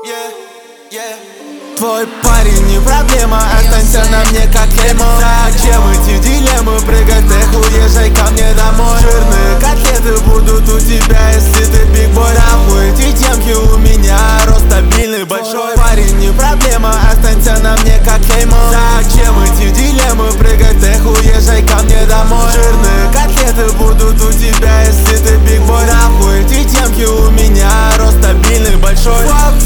Твой парень не проблема, останься на мне как клеймо. Зачем эти дилеммы, прыгай в тех, уезжай ко мне домой. Жирные котлеты будут у тебя, если ты бигбой. Нахуй эти темки, у меня рост стабильный большой. Парень не проблема, останься на мне как клеймо. Зачем эти дилеммы, прыгай в тех, уезжай ко мне домой. Жирные котлеты будут у тебя, если ты бигбой. Нахуй эти темки, у меня рост стабильный большой.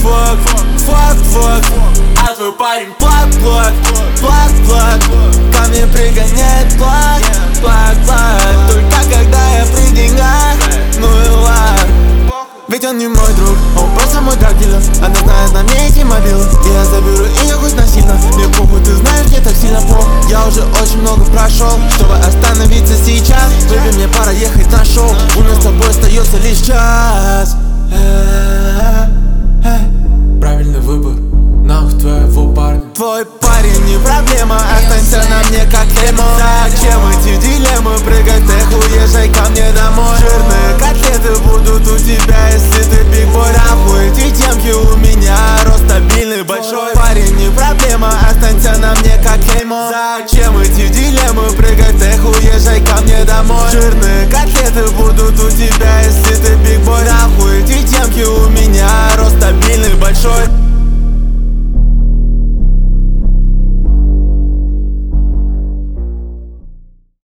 Fuck, а твой парень плак, ко мне пригоняет плак. Только когда я при деньгах, ну и ладно. Ведь он не мой друг, он просто мой драг-дилер. Она знает на мне эти мобилы, и я заберу ее хоть насильно. Мне похуй, ты знаешь, мне так сильно пох. Я уже очень много прошел, чтобы остановиться сейчас. Baby, мне пора ехать на шоу, у нас с тобой остается лишь час. Правильный выбор, нахуй твоего парня. Твой парень не проблема, останься на мне как клеймо. Зачем эти дилеммы, прыгай в тех, уезжай ко мне домой. Жирные котлеты будут у тебя, если ты бигбой. Нахуй эти темки, у меня рост стабильный большой. Парень не проблема, останься на мне как клеймо. Зачем эти дилеммы, прыгай в тех, уезжай ко мне домой. Жирные котлеты будут у тебя, если ты бигбой. Нахуй